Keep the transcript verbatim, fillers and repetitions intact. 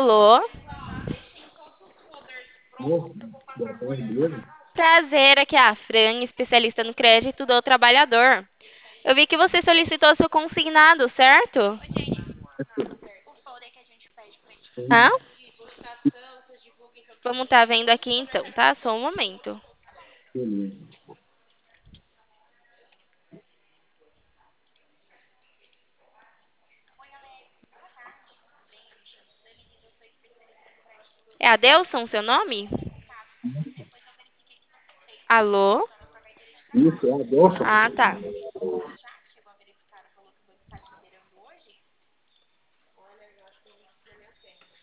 Alô? Ô, boa tarde, beleza? Prazer, aqui é a Fran, especialista no crédito do trabalhador. Eu vi que você solicitou seu consignado, certo? Hã? Vamos estar vendo aqui então, tá? Só um momento. Beleza. É Adelson seu nome? Alô? Isso, é Adolfo? Ah, tá.